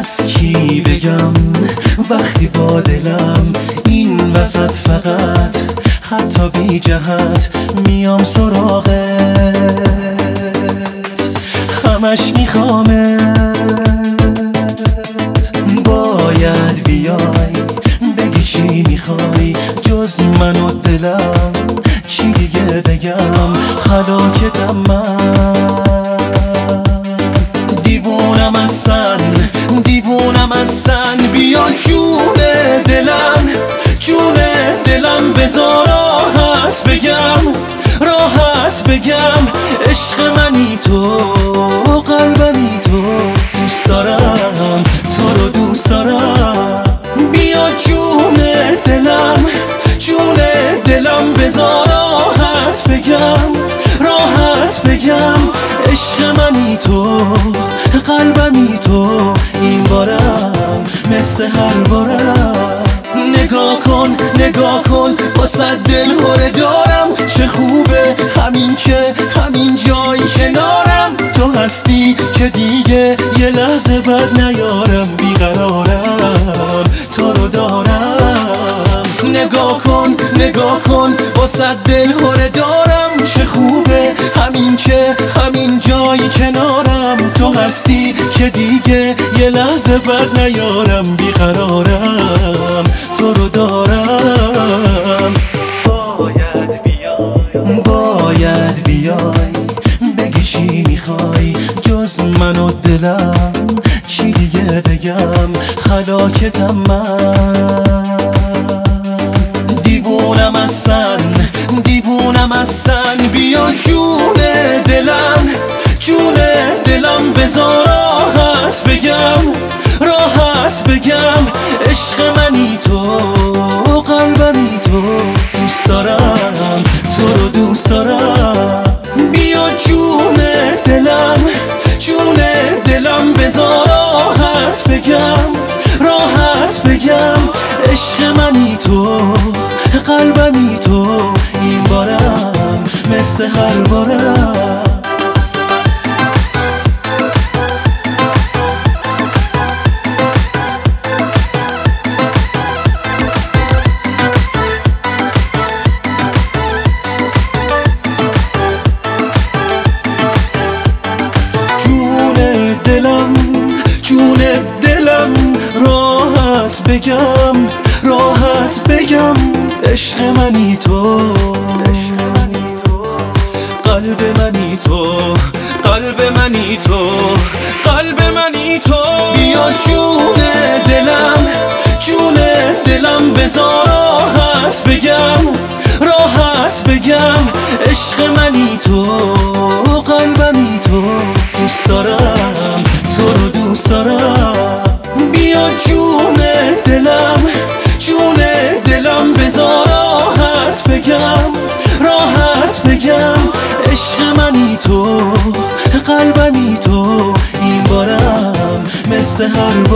از کی بگم وقتی با دلم این وسط فقط حتی بی جهت میام سراغت، همش میخوامت. باید بیای بگی چی میخوای جز من و دلم، چی دیگه بگم هلاکتم من. دیوونم ازن بیا جون دلم بذار راحت بگم عشق منی تو قلبمی تو، دوست دارم تو رو دوست دارم. بیا جون دلم بذار راحت بگم عشق منی تو قلبمی تو، این بارم مثل هر بارم. نگاه کن واسه دل خوره دارم، چه خوبه همین جای کنارم. تو هستی که دیگه یه لحظه بد نیارم، بیقرارم تو رو دارم. نگاه کن واسه دل خوره دارم، چه خوبه همین جای کنارم. تو هستی که دیگه یه لحظه بد نیارم، بیقرارم تو رو دارم. باید بیای بگی چی میخوای جز من و دلم، چی دیگه بگم هلاکتم من. دیوونم ازن بیا جون دلم بذار راحت بگم عشق منی تو قلبمی تو، دوست دارم تو رو دوست دارم. بیا جون دلم بذار راحت بگم عشق منی تو قلبمی تو، این بارم مثل هر بارم. جون دلم راحت بگم عشق منی تو قلب منی تو. بیا جون دلم بذار راحت بگم عشق منی تو قلبمی تو، دوست دارم تو رو دوست دارم. بیا جون دلم بذار راحت بگم عشق منی تو قلبمی تو، این بارم مثل هر